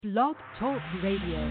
Blog Talk Radio.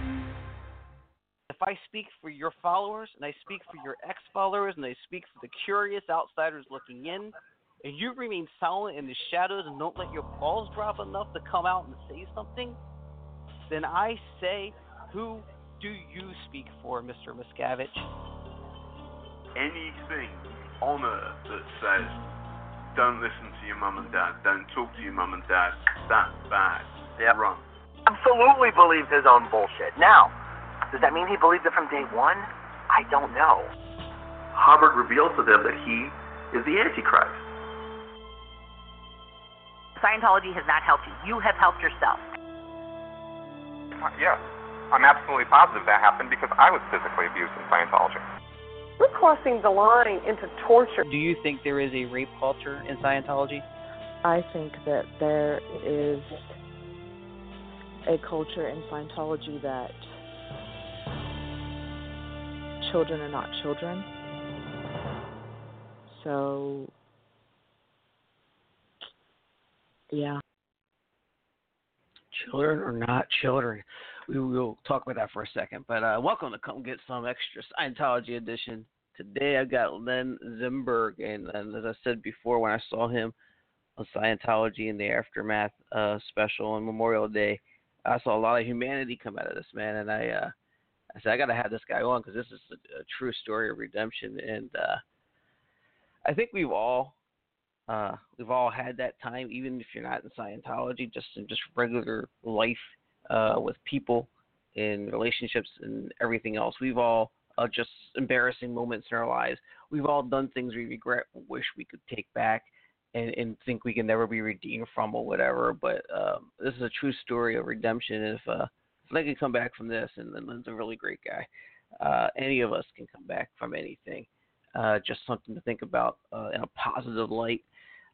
If I speak for your followers, and I speak for your ex-followers, and I speak for the curious outsiders looking in, and you remain silent in the shadows and don't let your balls drop enough to come out and say something, then I say, who do you speak for, Mr. Miscavige? Anything on earth that says, don't listen to your mum and dad, don't talk to your mum and dad, that's bad. Yep. Run. Absolutely believes his own bullshit. Now, does that mean he believed it from day one? I don't know. Hubbard reveals to them that he is the Antichrist. Scientology has not helped you. You have helped yourself. Yes, I'm absolutely positive that happened because I was physically abused in Scientology. We're crossing the line into torture. Do you think there is a rape culture in Scientology? I think that there is a culture in Scientology that children are not children. So, yeah. Children are not children. We will talk about that for a second. But welcome to Come Get Some Extra Scientology edition. Today I've got Len Zimberg, and as I said before, when I saw him on Scientology in the Aftermath special on Memorial Day, I saw a lot of humanity come out of this, man. And I said, I got to have this guy on because this is a true story of redemption. And I think we've all had that time, even if you're not in Scientology, just in just regular life with people, in relationships, and everything else. We've all just embarrassing moments in our lives. We've all done things we regret, wish we could take back, and think we can never be redeemed from or whatever. But this is a true story of redemption. And if I can come back from this, and Len's a really great guy, any of us can come back from anything. Just something to think about in a positive light.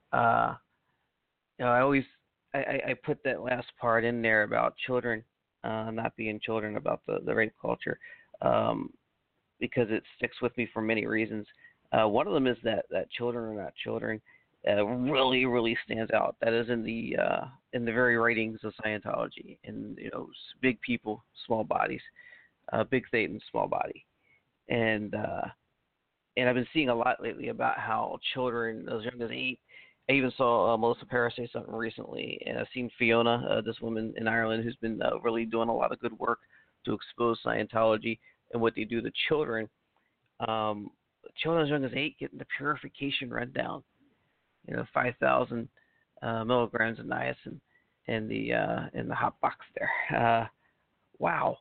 I put that last part in there about children not being children, about the rape culture, because it sticks with me for many reasons. One of them is that children are not children. Really, really stands out. That is in the very writings of Scientology. And big people, small bodies, big Satan, small body, and I've been seeing a lot lately about how children as young as 8. I even saw Melissa Paris say something recently, and I've seen Fiona, this woman in Ireland, who's been really doing a lot of good work to expose Scientology and what they do to children. Children as young as 8 getting the purification rundown. 5,000 milligrams of niacin in the hot box there. Wow.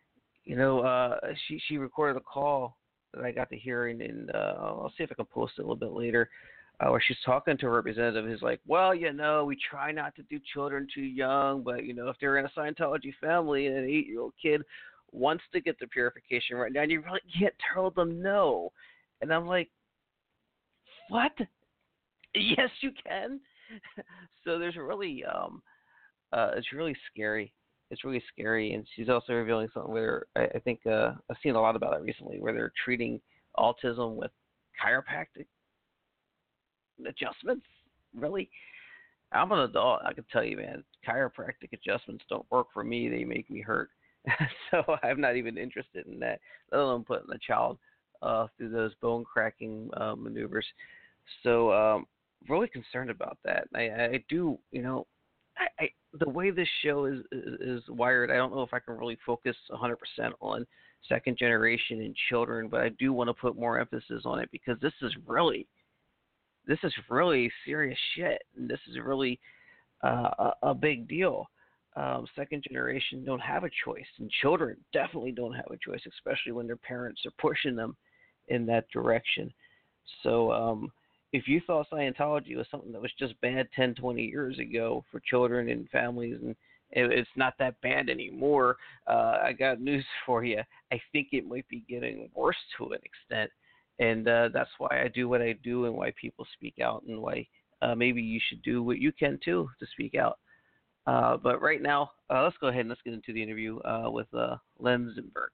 She recorded a call that I got to hear, and I'll see if I can post it a little bit later. Where she's talking to a representative who's like, well, we try not to do children too young, but, if they're in a Scientology family and an 8-year-old kid wants to get the purification right now, and you really can't tell them no. And I'm like, what? Yes, you can. So there's really, it's really scary. It's really scary. And she's also revealing something where I think I've seen a lot about it recently, where they're treating autism with chiropractic adjustments. Really? I'm an adult. I can tell you, man, chiropractic adjustments don't work for me. They make me hurt. So I'm not even interested in that, let alone putting a child through those bone cracking maneuvers. So really concerned about that. I do, the way this show is wired, I don't know if I can really focus 100% on second generation and children, but I do want to put more emphasis on it because this is really serious shit. And this is really a big deal. Second generation don't have a choice, and children definitely don't have a choice, especially when their parents are pushing them in that direction. So if you thought Scientology was something that was just bad 10, 20 years ago for children and families, and it's not that bad anymore, I got news for you. I think it might be getting worse to an extent. And that's why I do what I do, and why people speak out, and why maybe you should do what you can too to speak out. But right now, let's go ahead and let's get into the interview with Len Zimberg.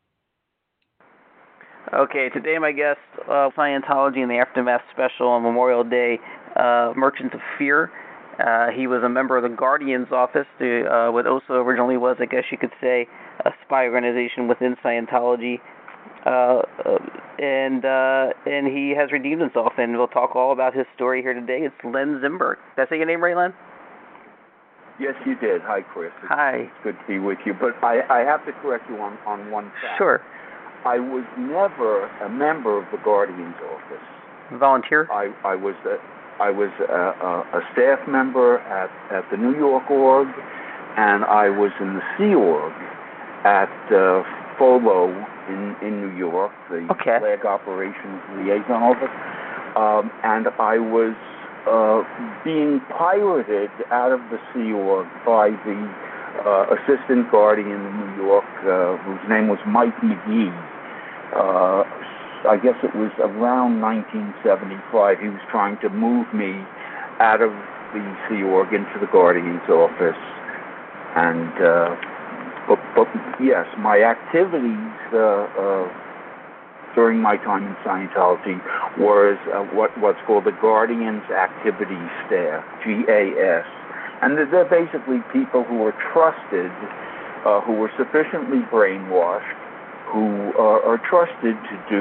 Okay, today my guest, Scientology and the Aftermath special on Memorial Day, Merchants of Fear. He was a member of the Guardian's office, what also originally was, I guess you could say, a spy organization within Scientology. And he has redeemed himself, and we'll talk all about his story here today. It's Len Zimberg. Did I say your name right, Len? Yes, you did. Hi, Chris. Hi. It's good to be with you. But I have to correct you on one fact. Sure. I was never a member of the Guardian's office. Volunteer? I was a staff member at the New York org, and I was in the Sea Org at FOLO in New York, the Flag Operations Liaison Office, and I was being pirated out of the Sea Org by the assistant guardian in New York, whose name was Mike McGee. I guess it was around 1975. He was trying to move me out of the Sea Org into the Guardian's office. And, but yes, my activities during my time in Scientology was what's called the Guardian's Activities Staff, GAS. And they're basically people who are trusted, who were sufficiently brainwashed, who are trusted to do,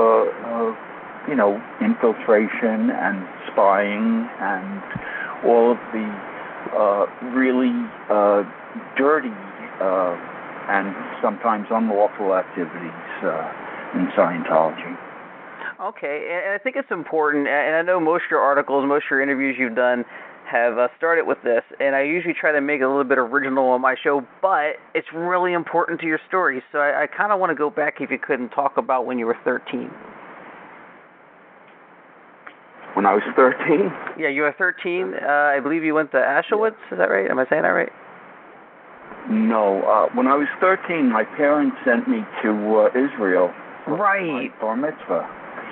infiltration and spying and all of the really dirty and sometimes unlawful activities in Scientology. Okay, and I think it's important, and I know most of your articles, most of your interviews you've done have started with this, and I usually try to make it a little bit original on my show, but it's really important to your story, so I kind of want to go back, if you could, and talk about when you were 13. When I was 13? Yeah, you were 13. I believe you went to Auschwitz, is that right? Am I saying that right? No. When I was 13, my parents sent me to Israel for my bar mitzvah.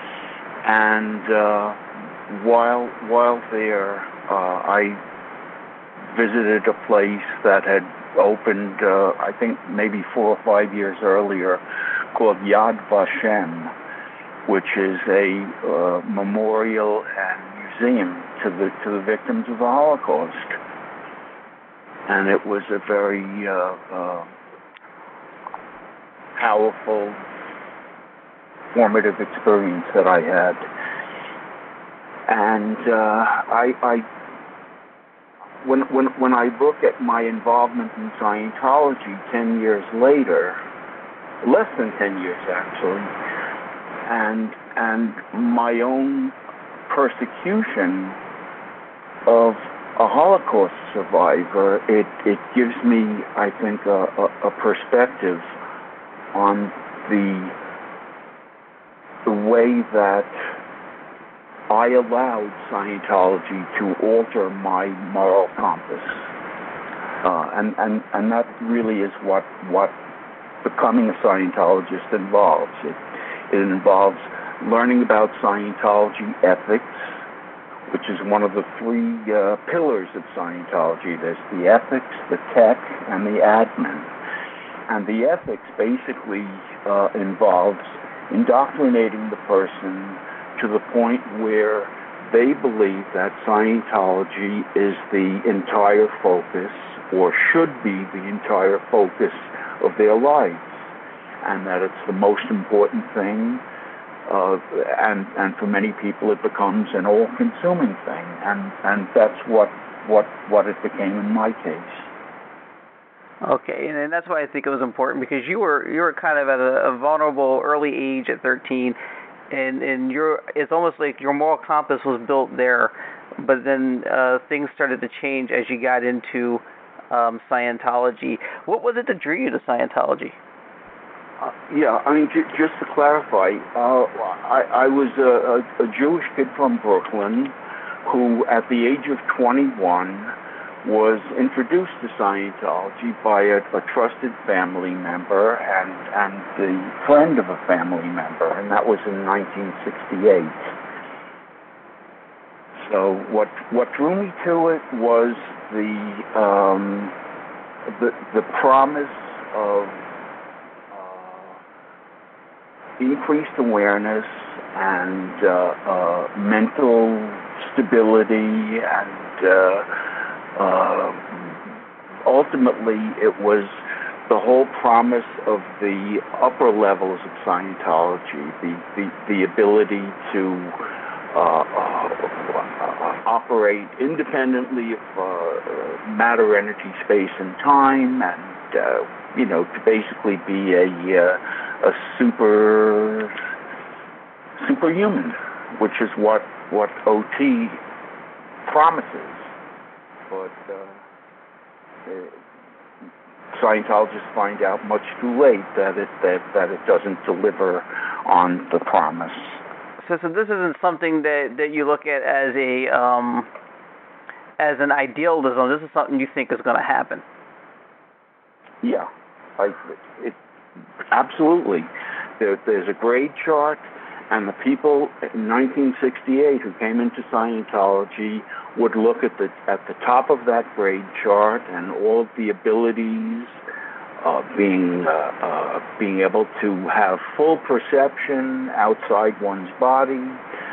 And while there, I visited a place that had opened, I think maybe 4 or 5 years earlier, called Yad Vashem, which is a memorial and museum to the victims of the Holocaust. And it was a very powerful, formative experience that I had. And when I look at my involvement in Scientology 10 years later, less than 10 years actually, and my own persecution of a Holocaust survivor, it gives me, I think, a perspective on the way that I allowed Scientology to alter my moral compass, and that really is what becoming a Scientologist involves. It involves learning about Scientology ethics, which is one of the 3 pillars of Scientology. There's the ethics, the tech, and the admin. And the ethics basically involves indoctrinating the person to the point where they believe that Scientology is the entire focus, or should be the entire focus of their lives, and that it's the most important thing, and for many people it becomes an all-consuming thing, and that's what it became in my case. Okay, and that's why I think it was important, because you were kind of at a vulnerable early age at 13, and it's almost like your moral compass was built there, but then things started to change as you got into Scientology. What was it that drew you to Scientology? Yeah, I mean, just to clarify, I was a Jewish kid from Brooklyn who, at the age of 21, was introduced to Scientology by a trusted family member and the friend of a family member, and that was in 1968. So what drew me to it was the promise of increased awareness and mental stability and ultimately it was the whole promise of the upper levels of Scientology, the ability to operate independently of matter, energy, space, and time, and to basically be a superhuman, which is what OT promises. But Scientologists find out much too late that it doesn't deliver on the promise. So this isn't something that you look at as as an idealism. This is something you think is going to happen. Yeah, absolutely. There's a grade chart, and the people in 1968 who came into Scientology would look at the top of that grade chart and all of the abilities, being able to have full perception outside one's body,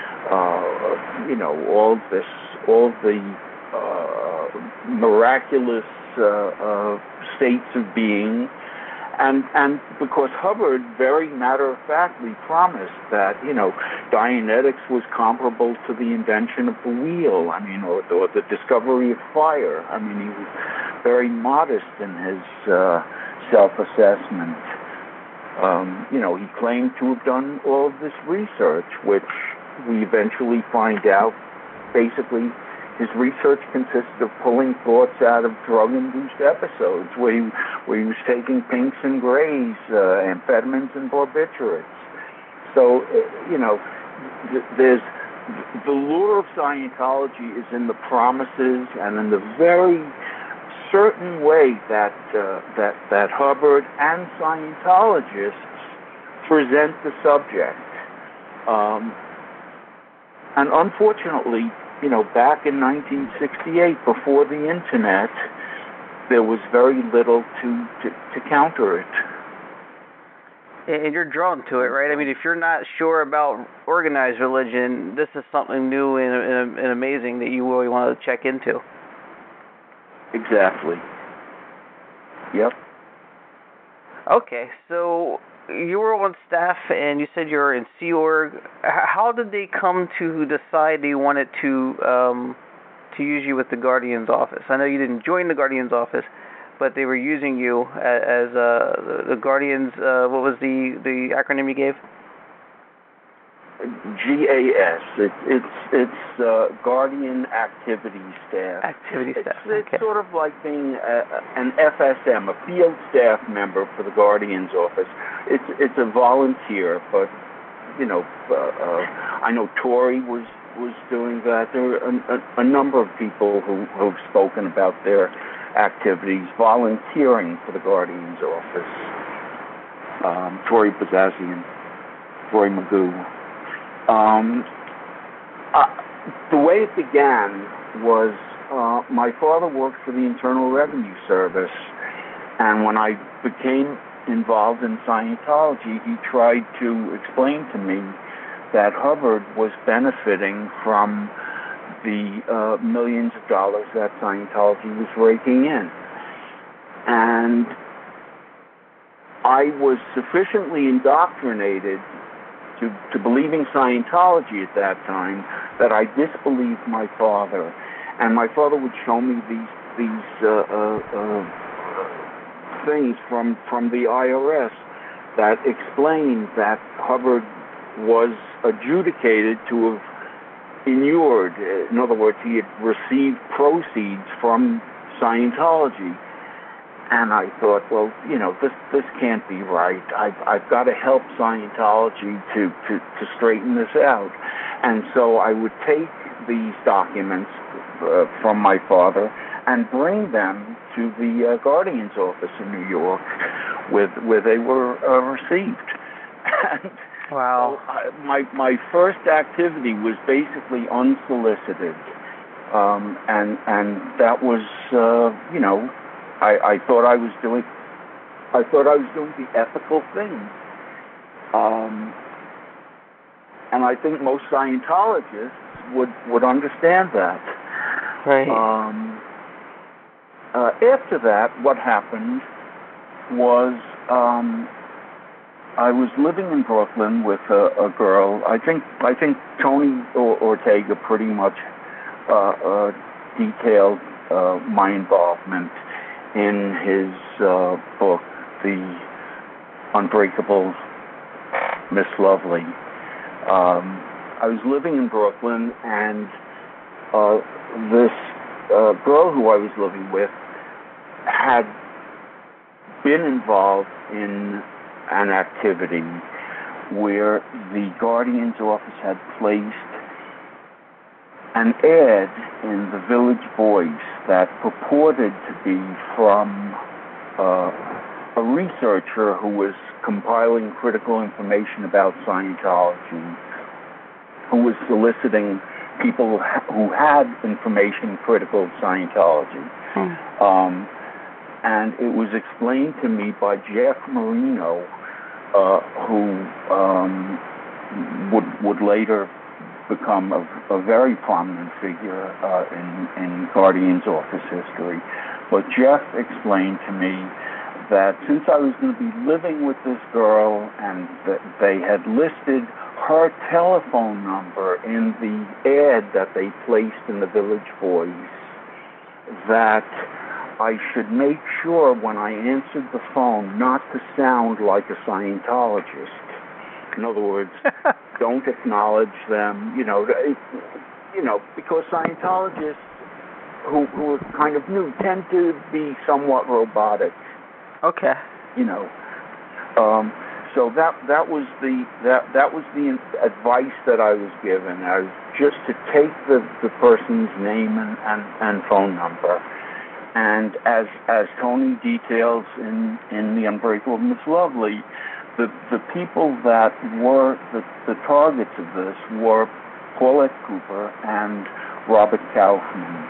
all the miraculous states of being. And because Hubbard very matter-of-factly promised that, Dianetics was comparable to the invention of the wheel, or the discovery of fire. He was very modest in his self-assessment. He claimed to have done all of this research, which we eventually find out, basically, his research consisted of pulling thoughts out of drug-induced episodes where he was taking pinks and grays, amphetamines and barbiturates. So, there's the lure of Scientology is in the promises and in the very certain way that Hubbard and Scientologists present the subject. And unfortunately, back in 1968, before the internet, there was very little to counter it. And you're drawn to it, right? If you're not sure about organized religion, this is something new and amazing that you really want to check into. Exactly. Yep. Okay, so you were on staff, and you said you were in Sea Org. How did they come to decide they wanted to use you with the Guardian's office? I know you didn't join the Guardian's office, but they were using you as the Guardian's. What was the acronym you gave? GAS. It's Guardian Activity Staff. Activity Staff. It's sort of like being an FSM, a field staff member for the Guardian's office. It's a volunteer, but I know Tori was doing that. There are a number of people who've spoken about their activities volunteering for the Guardian's office. Tori Bazazian, Roy Magoo. The way it began was my father worked for the Internal Revenue Service, and when I became involved in Scientology, he tried to explain to me that Hubbard was benefiting from the millions of dollars that Scientology was raking in. And I was sufficiently indoctrinated to believing Scientology at that time that I disbelieved my father. And my father would show me these things from the IRS that explained that Hubbard was adjudicated to have inured. In other words, he had received proceeds from Scientology. And I thought, well, this can't be right. I've got to help Scientology to straighten this out. And so I would take these documents from my father and bring them to the Guardian's office in New York, where they were received. And wow. So my first activity was basically unsolicited, and that was I thought I was doing the ethical thing, and I think most Scientologists would understand that. Right. after that, what happened was I was living in Brooklyn with a girl. I think Tony Ortega pretty much detailed my involvement in his book, The Unbreakable Miss Lovely. I was living in Brooklyn, and this girl who I was living with had been involved in an activity where the Guardian's office had placed an ad in the Village Voice that purported to be from a researcher who was compiling critical information about Scientology, who was soliciting people who had information critical of Scientology. And it was explained to me by Jeff Marino, who would later become a very prominent figure in Guardian's office history. But Jeff explained to me that since I was going to be living with this girl and that they had listed her telephone number in the ad that they placed in the Village Voice, that I should make sure when I answered the phone not to sound like a Scientologist. In other words, don't acknowledge them, because Scientologists who are kind of new tend to be somewhat robotic. Okay. So that was the advice that I was given. I was just to take the person's name and phone number. And as Tony details in The Unbreakable Miss Lovely, the people that were the targets of this were Paulette Cooper and Robert Kaufman.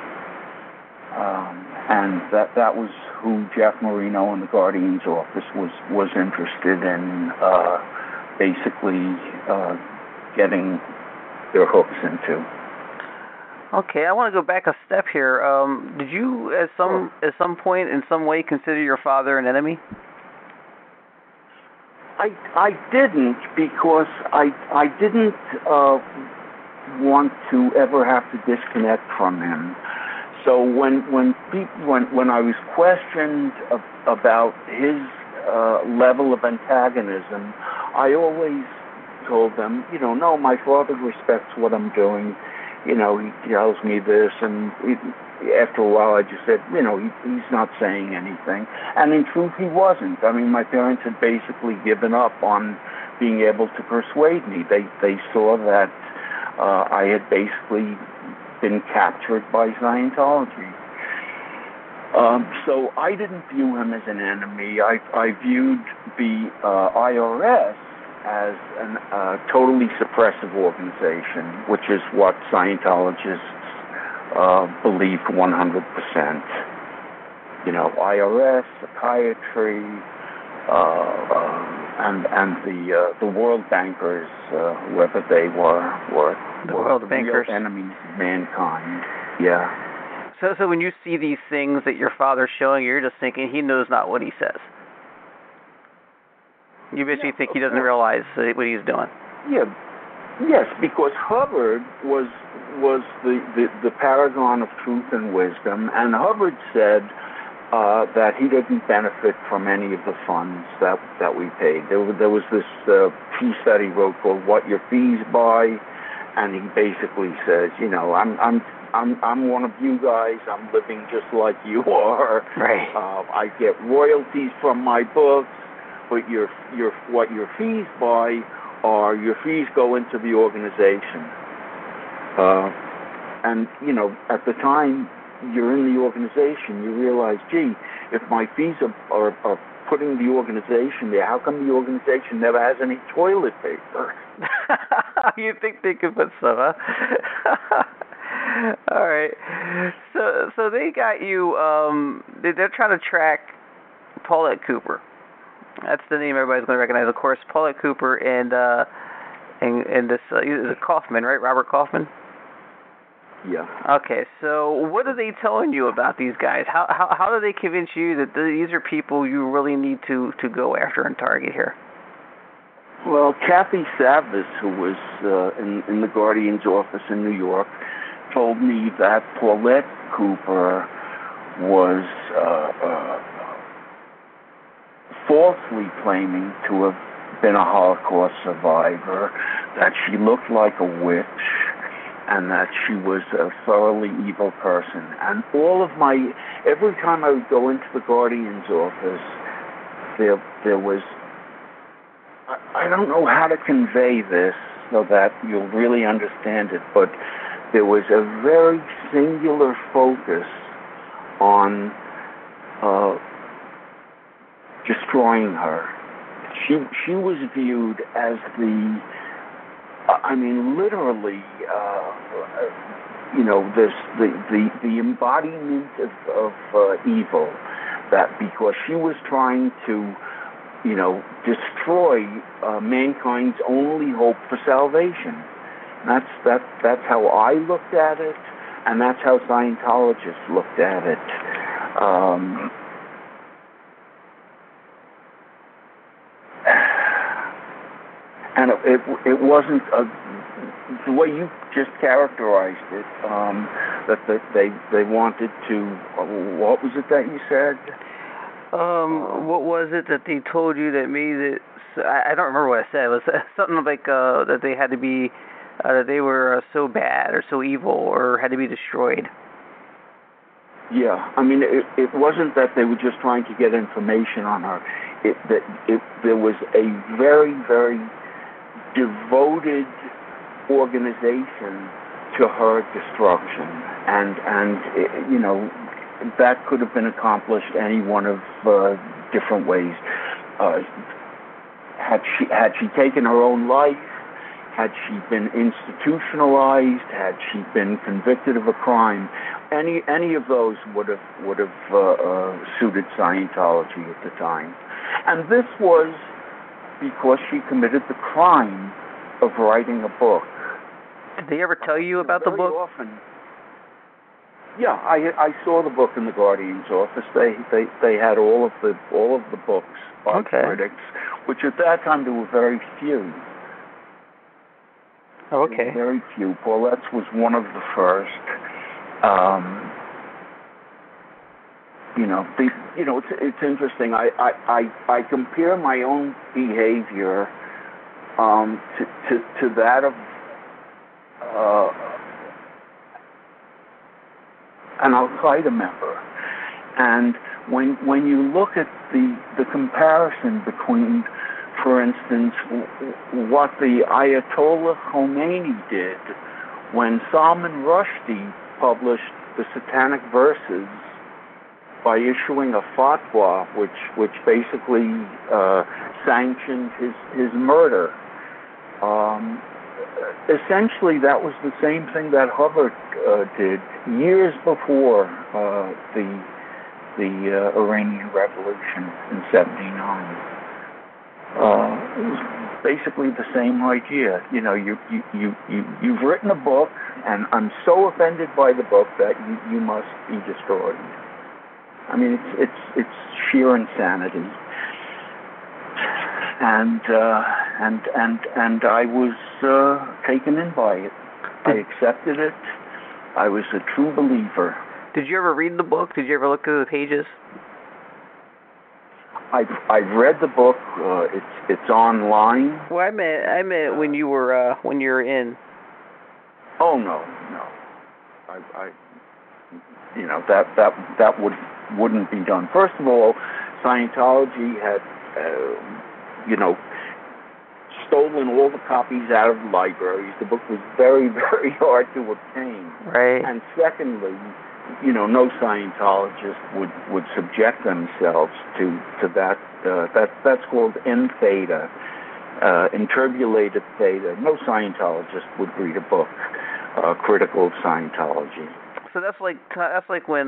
And that was who Jeff Marino in the Guardian's office was interested in basically getting their hooks into. Okay, I want to go back a step here. Did you, at some point, in some way, consider your father an enemy? I didn't, because I didn't want to ever have to disconnect from him. So when I was questioned about his level of antagonism, I always told them, no, my father respects what I'm doing. He tells me this, and after a while I just said, he's not saying anything. And in truth, he wasn't. I mean, my parents had basically given up on being able to persuade me. They saw that I had basically been captured by Scientology. So I didn't view him as an enemy. I viewed the IRS as a totally suppressive organization, which is what Scientologists believe 100%. IRS, psychiatry, and the world bankers, whoever they were the world bankers, real enemies of mankind. Yeah. So when you see these things that your father's showing you, you're just thinking he knows not what he says. You basically think he doesn't realize what he's doing. Yeah. Yes, because Hubbard was the paragon of truth and wisdom, and Hubbard said that he didn't benefit from any of the funds that we paid. There was this piece that he wrote called "What Your Fees Buy," and he basically says, I'm one of you guys. I'm living just like you are. Right. I get royalties from my books, but what your fees buy are your fees go into the organization. And at the time you're in the organization, you realize, gee, if my fees are putting the organization there, how come the organization never has any toilet paper? You think they could put some, huh? All right. So they got you. They're trying to track Paulette Cooper. That's the name everybody's going to recognize, of course. Paulette Cooper and this is it Kaufman, right? Robert Kaufman. Yeah. Okay, so what are they telling you about these guys? How do they convince you that these are people you really need to go after and target here? Well, Kathy Savis, who was in the Guardian's office in New York, told me that Paulette Cooper was falsely claiming to have been a Holocaust survivor, that she looked like a witch, and that she was a thoroughly evil person. And every time I would go into the Guardian's office, there was, I don't know how to convey this so that you'll really understand it, but there was a very singular focus on destroying her. She was viewed as literally, the embodiment of evil. That because she was trying to, destroy mankind's only hope for salvation. That's how I looked at it, and that's how Scientologists looked at it. And it wasn't the way you just characterized it. That they wanted to. What was it that you said? What was it that they told you that made it? I don't remember what I said. It was something like that they had to be, that they were so bad or so evil or had to be destroyed. Yeah, it wasn't that they were just trying to get information on her. There was a very, very devoted organization to her destruction, and that could have been accomplished any one of different ways. Had she taken her own life, had she been institutionalized, had she been convicted of a crime, any of those would have suited Scientology at the time. And this was because she committed the crime of writing a book. Did they ever tell you about the book? Often. Yeah, I saw the book in the Guardian's office. They had all of the books by critics, which at that time there were very few. Okay. Very few. Paulette's was one of the first. It's interesting. I compare my own behavior to that of an Al-Qaeda member, and when you look at the comparison between, for instance, what the Ayatollah Khomeini did when Salman Rushdie published the Satanic Verses by issuing a fatwa which basically sanctioned his murder. Essentially, that was the same thing that Hubbard did years before the Iranian Revolution in '79. It was basically the same idea. You've written a book, and I'm so offended by the book that you must be destroyed. It's sheer insanity. And I was taken in by it. I accepted it. I was a true believer. Did you ever read the book? Did you ever look through the pages? I've read the book. It's online. Well, I meant when you were in. Oh no. That wouldn't be done. First of all, Scientology had stolen all the copies out of the libraries. The book was very, very hard to obtain. Right. And secondly, no Scientologist would subject themselves to that. That's called N theta, interbulated theta. No Scientologist would read a book critical of Scientology. So that's like when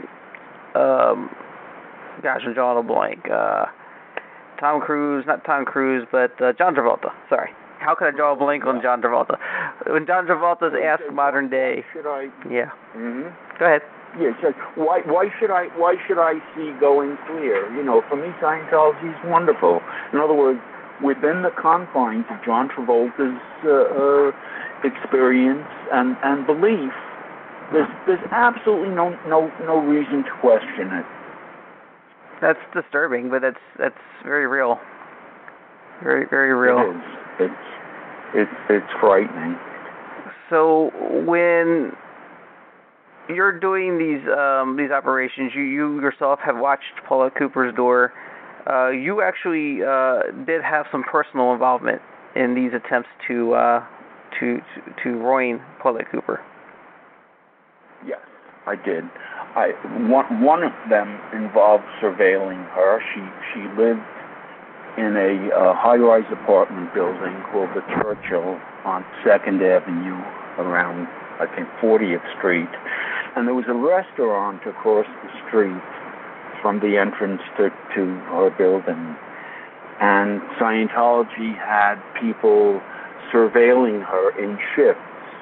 gosh, I'm drawing a blank. Tom Cruise, not Tom Cruise, but John Travolta. Sorry. how could I draw a blank on John Travolta? When John Travolta's asked modern day. Should I? Yeah. Mm-hmm. Go ahead. Yeah. So why should I see going clear? You know, for me, Scientology is wonderful. In other words, within the confines of John Travolta's experience and belief, there's absolutely no reason to question it. That's disturbing, but that's very real. Very, very real. It is. It's frightening. So when you're doing these operations, you yourself have watched Paulette Cooper's door. You actually did have some personal involvement in these attempts to ruin Paulette Cooper. Yes, I did. One of them involved surveilling her. She lived in a high-rise apartment building called the Churchill on 2nd Avenue around, I think, 40th Street. And there was a restaurant across the street from the entrance to her building. And Scientology had people surveilling her in shifts.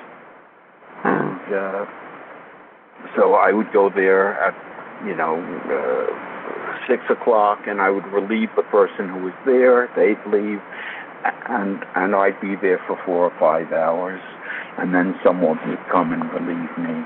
And so I would go there at, 6 o'clock, and I would relieve the person who was there. They'd leave, and I'd be there for 4 or 5 hours, and then someone would come and relieve me.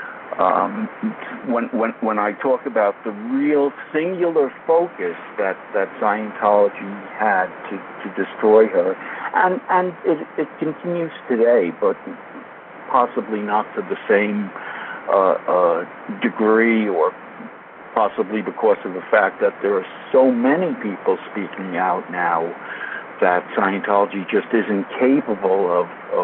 When I talk about the real singular focus that Scientology had to destroy her, and it continues today, but possibly not to the same degree, or possibly because of the fact that there are so many people speaking out now that Scientology just isn't capable of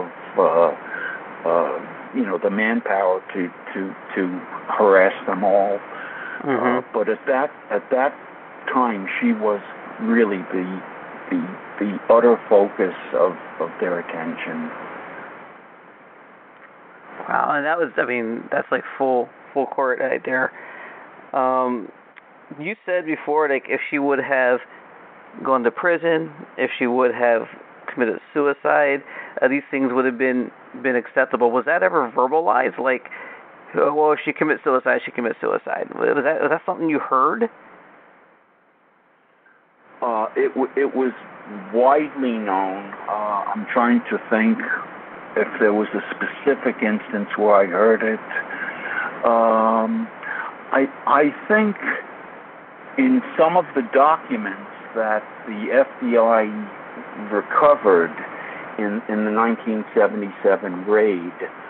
the manpower to harass them all. Mm-hmm. But at that time, she was really the utter focus of their attention. Wow, and that's like full court right there. You said before, like, if she would have gone to prison, if she would have committed suicide, these things would have been acceptable. Was that ever verbalized? Like, well, if she commits suicide, she commits suicide. Was that something you heard? It was widely known. I'm trying to think if there was a specific instance where I heard it. I think in some of the documents that the FBI recovered in the 1977 raid,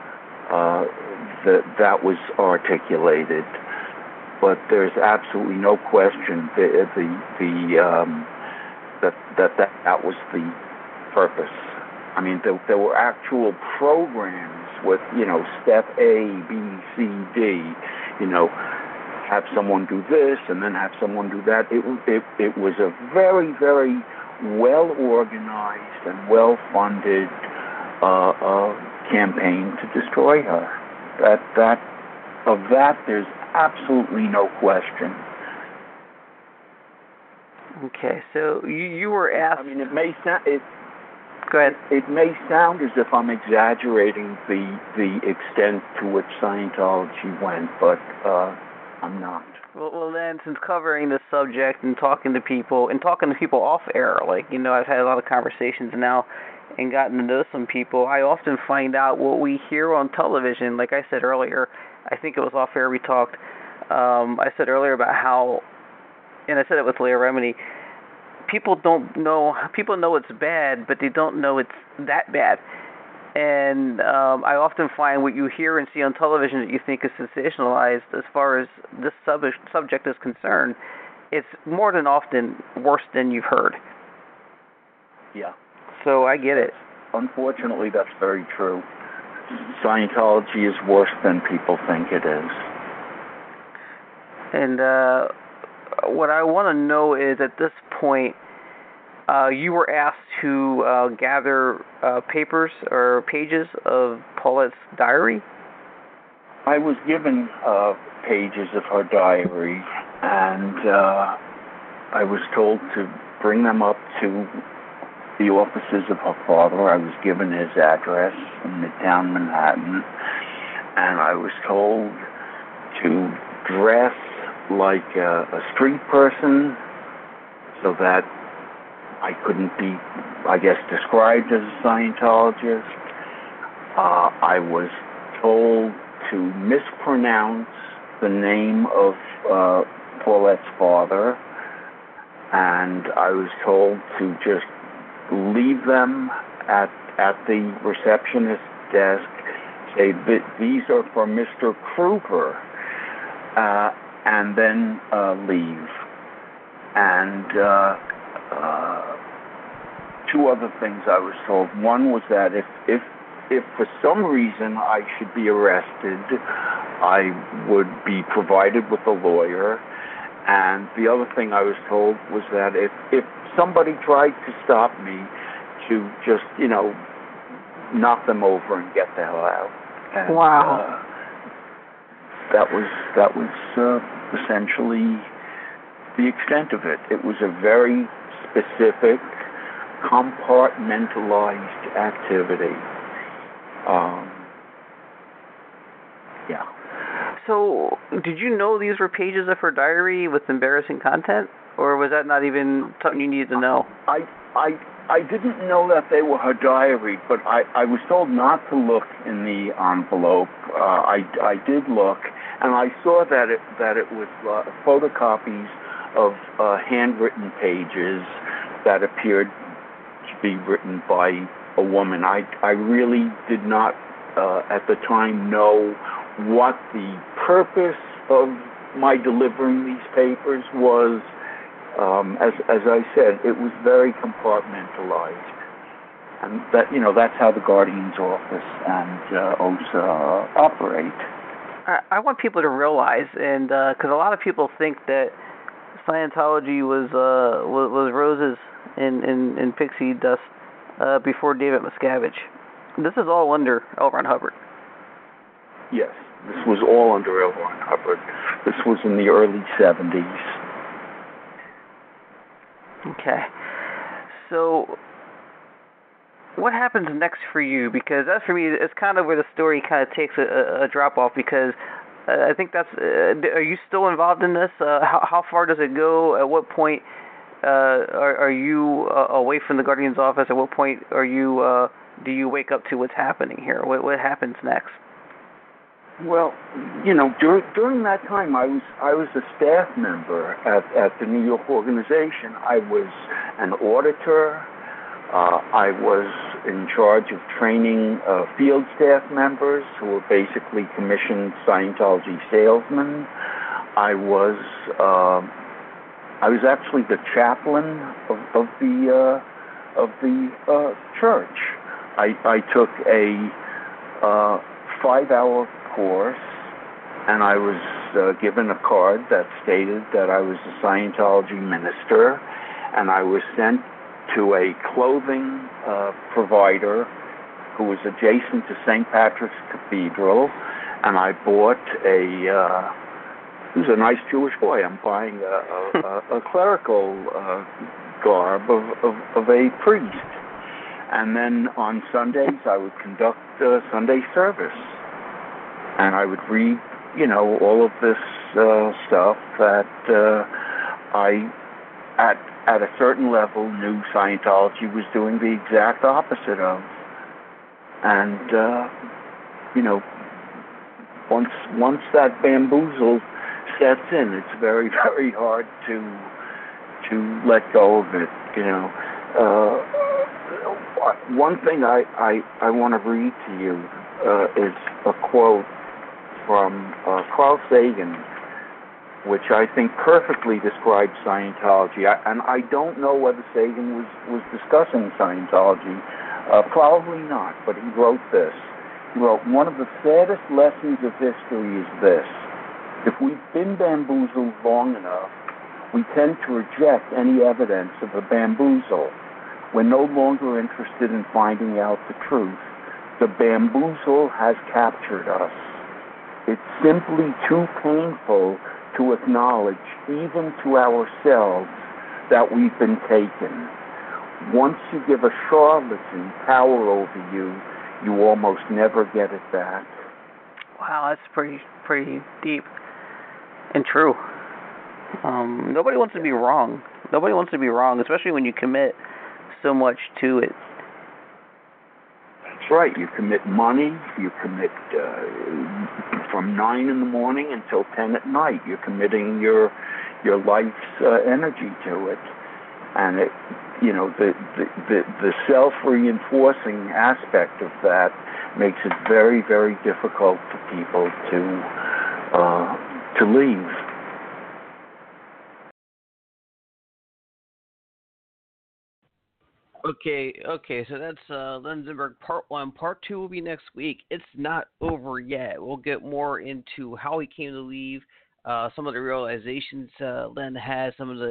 that was articulated, but there's absolutely no question that was the purpose. I mean, there were actual programs with, step A, B, C, D, have someone do this and then have someone do that. It was a very, very well organized and well funded campaign to destroy her. Of that there's absolutely no question. Okay, so you were asked. I mean, it may sound. Go ahead. It may sound as if I'm exaggerating the extent to which Scientology went, but I'm not. Well, then, since covering this subject and talking to people off air, I've had a lot of conversations now and gotten to know some people, I often find out what we hear on television. Like I said earlier, I think it was off air we talked. I said earlier about how, and I said it with Leah Remini, people know it's bad, but they don't know it's that bad. And I often find what you hear and see on television that you think is sensationalized as far as this subject is concerned, it's more than often worse than you've heard. Yeah. So I get it. Unfortunately, that's very true. Scientology is worse than people think it is. And what I want to know is, at this point, you were asked to gather papers or pages of Paulette's diary? I was given pages of her diary, and I was told to bring them up to the offices of her father. I was given his address in Midtown Manhattan, and I was told to dress like a street person so that I couldn't be, I guess, described as a Scientologist. I was told to mispronounce the name of Paulette's father, and I was told to just leave them at the receptionist's desk, say, these are for Mr. Kruger, and then leave. And two other things I was told. One was that if for some reason I should be arrested, I would be provided with a lawyer. And the other thing I was told was that if somebody tried to stop me, to just, knock them over and get the hell out. And, wow. That was essentially the extent of it. It was a very specific, compartmentalized activity. Yeah. So, did you know these were pages of her diary with embarrassing content, or was that not even something you needed to know? I didn't know that they were her diary, but I was told not to look in the envelope. I did look, and I saw that it was photocopies of handwritten pages that appeared to be written by a woman. I really did not at the time know what the purpose of my delivering these papers was. As I said, it was very compartmentalized, and that's how the Guardian's office and OSA operate. I want people to realize, and because a lot of people think that Scientology was roses and pixie dust before David Miscavige. This is all under L. Ron Hubbard. Yes, this was all under L. Ron Hubbard. This was in the early 70s. Okay. So, what happens next for you? Because that, for me, is kind of where the story kind of takes a drop off, because I think that's... are you still involved in this? How far does it go? At what point are you away from the Guardian's office? At what point are you... do you wake up to what's happening here? What happens next? Well, during that time, I was a staff member at the New York organization. I was an auditor. I was in charge of training field staff members who were basically commissioned Scientology salesmen. I was actually the chaplain of the church. I took a 5-hour course, and I was given a card that stated that I was a Scientology minister, and I was sent to a clothing provider who was adjacent to St. Patrick's Cathedral, and I bought he was a nice Jewish boy. I'm buying a clerical garb of a priest. And then on Sundays, I would conduct Sunday service. And I would read, all of this stuff that I, at a certain level, knew Scientology was doing the exact opposite of. And, once that bamboozle sets in, it's very, very hard to let go of it, One thing I want to read to you is a quote from Carl Sagan, which I think perfectly describes Scientology. And I don't know whether Sagan was discussing Scientology. Probably not, but he wrote this. He wrote, "One of the saddest lessons of history is this. If we've been bamboozled long enough, we tend to reject any evidence of a bamboozle. We're no longer interested in finding out the truth. The bamboozle has captured us. It's simply too painful to acknowledge, even to ourselves, that we've been taken. once you give a charlatan power over you, you almost never get it back. Wow, that's pretty deep and true. Nobody wants to be wrong. Nobody wants to be wrong, especially when you commit so much to it. That's right. You commit money. You commit from 9 in the morning until 10 at night. You're committing your life's energy to it, and it, the self-reinforcing aspect of that makes it very, very difficult for people to leave. Okay, so that's Len Zimberg Part 1. Part 2 will be next week. It's not over yet. We'll get more into how he came to leave, some of the realizations Len has, some of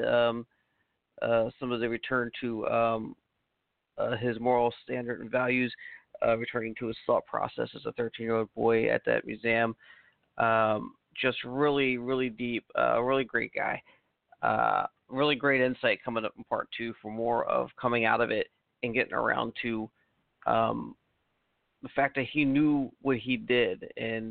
the return to his moral standard and values, returning to his thought process as a 13-year-old boy at that museum. Just really, really deep, really great guy. Really great insight coming up in Part 2 for more of coming out of it and getting around to the fact that he knew what he did, and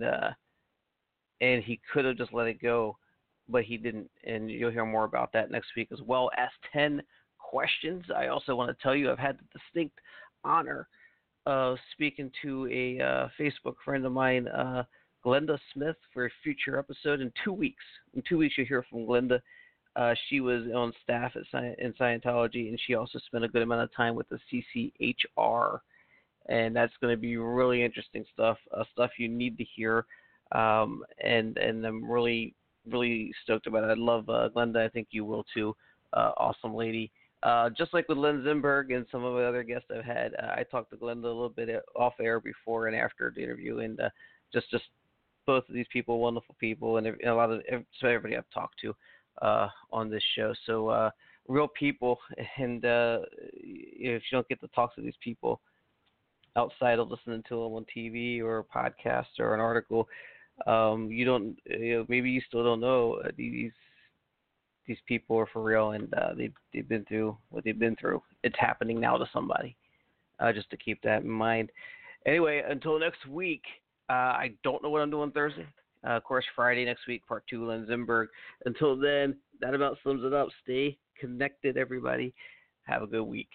he could have just let it go, but he didn't. And you'll hear more about that next week, as well as 10 questions. I also want to tell you I've had the distinct honor of speaking to a Facebook friend of mine, Glenda Smith, for a future episode in 2 weeks. In 2 weeks, you'll hear from Glenda. She was on staff in Scientology, and she also spent a good amount of time with the CCHR. And that's going to be really interesting stuff you need to hear. And I'm really, really stoked about it. I love Glenda. I think you will too. Awesome lady. Just like with Len Zimberg and some of the other guests I've had, I talked to Glenda a little bit off air before and after the interview, and just both of these people, wonderful people, and everybody I've talked to on this show. So real people, and if you don't get to talk to these people outside of listening to them on TV or a podcast or an article, you don't. Maybe you still don't know these people are for real, and they've been through what they've been through. It's happening now to somebody. Just to keep that in mind. Anyway, until next week, I don't know what I'm doing Thursday. Of course, Friday next week, Part 2, Len Zimberg. Until then, that about sums it up. Stay connected, everybody. Have a good week.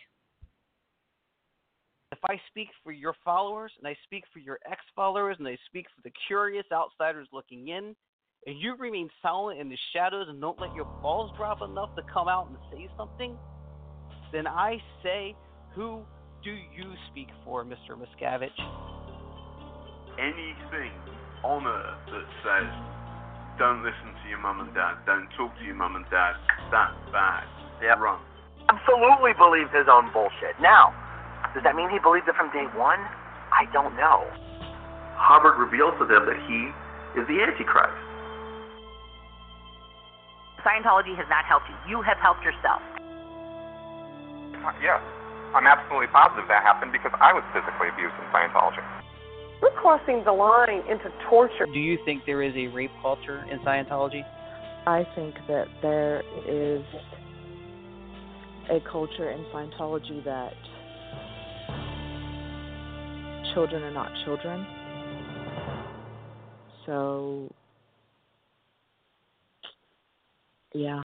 If I speak for your followers, and I speak for your ex-followers, and I speak for the curious outsiders looking in, and you remain silent in the shadows and don't let your balls drop enough to come out and say something, then I say, who do you speak for, Mr. Miscavige? Anything on earth that says, don't listen to your mum and dad, don't talk to your mum and dad, that's bad. Yep. Run. Absolutely believes his own bullshit. Now, does that mean he believed it from day one? I don't know. Hubbard reveals to them that he is the Antichrist. Scientology has not helped you. You have helped yourself. Yes, I'm absolutely positive that happened because I was physically abused in Scientology. We're crossing the line into torture. Do you think there is a rape culture in Scientology? I think that there is a culture in Scientology that children are not children. So, yeah.